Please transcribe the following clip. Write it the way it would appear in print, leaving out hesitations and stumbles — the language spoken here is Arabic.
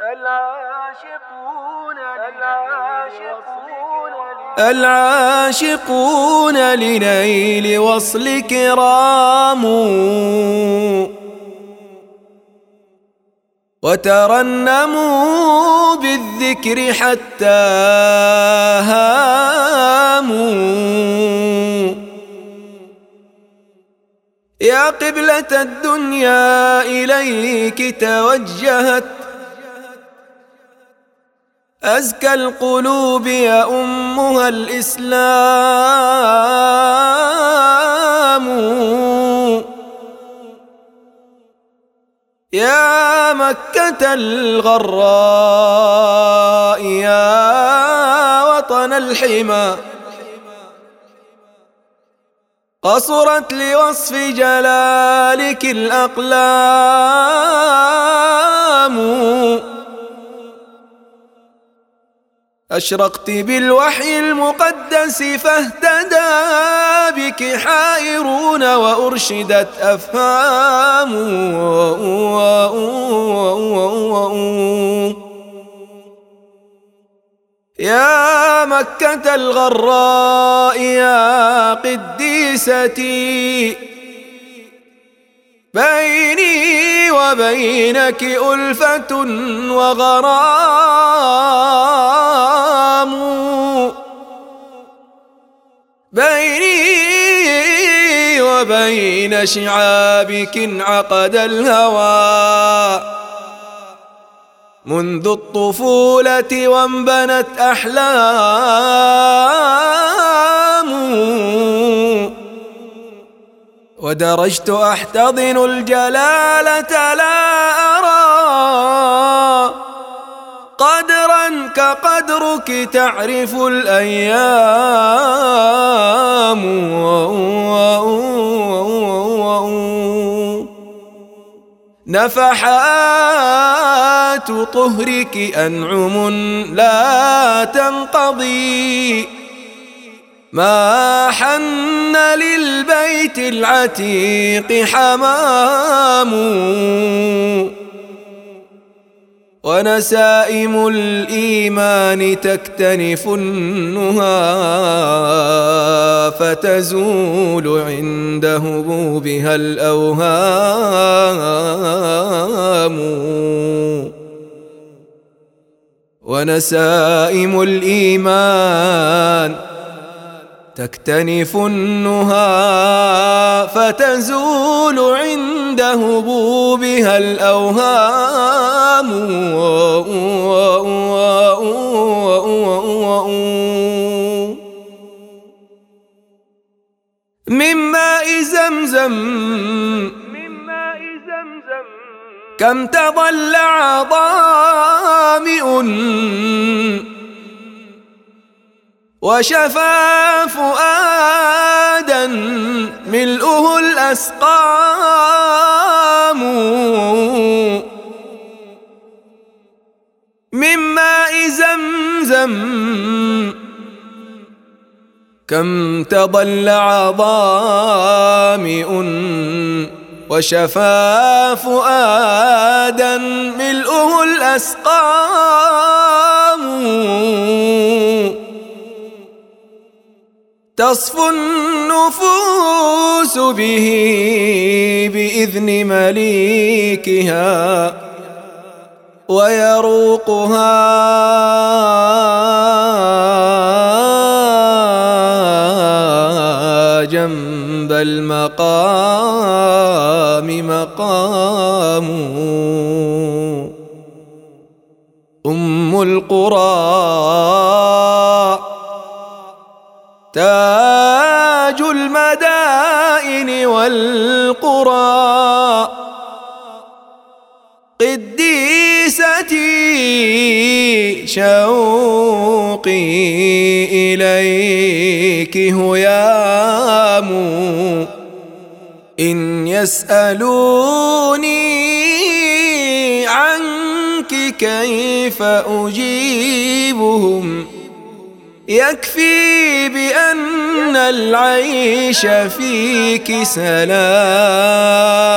العاشقون لنيل وصلك راموا وترنموا بالذكر حتى هاموا. يا قبلة الدنيا إليك توجهت أزكى القلوب يا أمها الإسلام. يا مكة الغراء يا وطن الحمى قصرت لوصف جلالك الأقلام. أشرقت بالوحي المقدس فاهتدى بك حائرون وأرشدت أفهام. يا مكة الغراء يا قديستي بيني وبينك ألفة وغرام. بيني وبين شعابك انعقد الهوى منذ الطفولة وانبنت أحلام. ودرجت أحتضن الجلالة لا أرى قدرا كقدرك تعرف الأيام. نفحات طهرك أنعم لا تنقضي ما حن للبيت العتيق حمام. ونسائم الإيمان تكتنف النهى فتزول عند هبوبها الأوهام. ونسائم الإيمان تكتنف النهى فتزول عند هبوبها الأوهام. من ماء زمزم كم تضلع ظامئ وشفى فؤادا ملؤه الأسقام. من ماء زمزم كم تضلع ظامئ وشفى فؤادا ملؤه الأسقام. تصفو النفوس به بإذن مليكها ويروقها جنب المقام مقام. أم القرى تاج المدائن والقرى قديستي شوقي إليك هيام. إن يسألوني عنك كيف أجيبهم يكفي بأن العيش فيك سلام.